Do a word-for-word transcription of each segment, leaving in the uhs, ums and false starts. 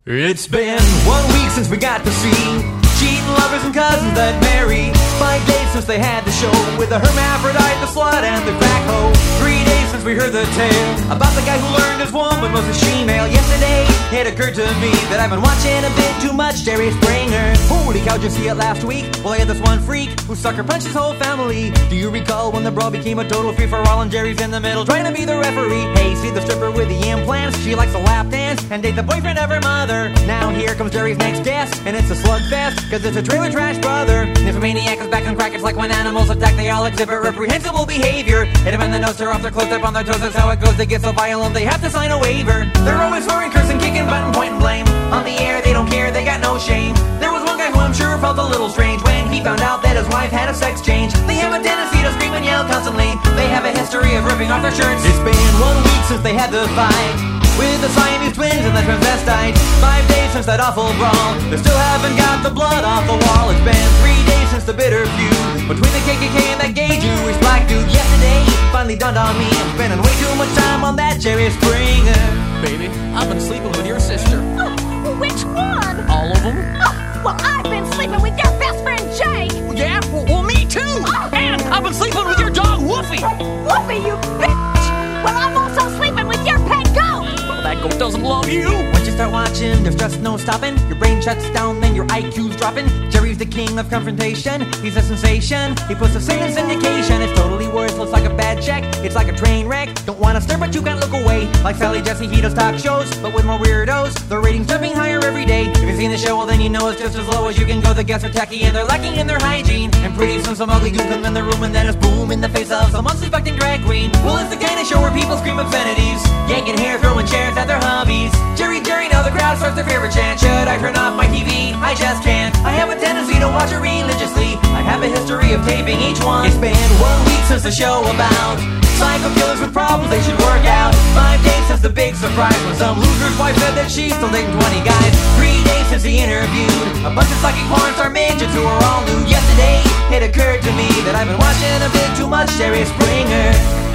It's been one week since we got to see cheating lovers and cousins that marry. Five days since they had the show with the hermaphrodite, the slut, and the crack hoe. Three days since we heard the tale about the guy who learned his woman was a she-male. Yesterday, it occurred to me that I've been watching a bit too much Jerry Springer. Holy cow, did you see it last week? Well, I had this one freak who sucker punched his whole family. Do you recall when the brawl became a total free-for-all and Jerry's in the middle trying to be the referee? Hey, see the stripper with the implants? She likes to lap dance and date the boyfriend of her mother. Now here comes Jerry's next guest, and it's a slugfest, cause it's a trailer trash brother. Nymphomaniac is back on crack, it's like when animals attack, they all exhibit reprehensible behavior. Hit them in the nose, tear off their clothes, step on their toes, that's how it goes. They get so violent, they have to sign a waiver. They're always swearing, cursing, kicking, button, pointing blame. On the air, they don't care, they got no shame. There was one guy who I'm sure felt a little strange when he found out that his wife had a sex change. They have a tendency to scream and yell constantly. They have a history of ripping off their shirts. It's been one week since they had the fight with the Siamese twins and the transvestite. Five days since that awful brawl, they still haven't got the blood off the wall. It's been three days since the bitter feud between the K K K and that gay Jewish black dude. Yesterday, finally dawned on me, I'm spending way too much time on that Jerry Springer. Baby, I've been sleeping with your sister. Oh, which one? All of them? Oh, well, I've been sleeping with your best friend Jake. Yeah, well, well me too. Oh. And I've been sleeping with your dog Woofy. Whoopee, you bitch! Well, I'm also sleeping with your pet goat. Well, that goat doesn't love you. Once you start watching, there's just no stopping. Your brain shuts down, then your I Q's dropping. Jerry's the king of confrontation. He's a sensation. He puts us in syndication. It's totally worthless, like a bad check. It's like a train wreck. Don't want to stir, but you can't look away. Like Sally Jesse, he does talk shows, but with more weirdos. The ratings jumping higher every day. If you've seen the show, well then you know it's just as low as you can go. The guests are tacky and they're lacking in their hygiene. And pretty soon some ugly goon comes in the room, and then it's boom in the face of some unsuspecting drag queen. Well, it's the kind of show where people scream obscenities, yanking hair, throwing chairs at their hobbies. Jerry, Jerry, now the crowd starts their favorite chant. Should I turn off my T V? I just can't. I have a tendency to watch it religiously. I have a history of taping each one. It's been one week since the show about psycho killers with problems they should work out. Five days since the big surprise when some loser's wife said that she's still dating twenty guys. Three days since he interviewed a bunch of sucking porn star midgets who are all new. Yesterday, it occurred to me that I've been watching a bit too much Jerry Springer.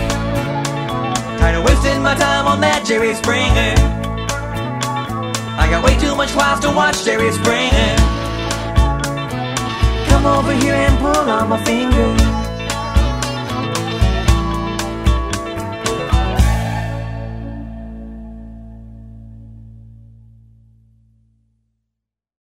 Tired of wasting my time on that Jerry Springer. I got way too much class to watch Jerry Springer. Come over here and pull on my finger.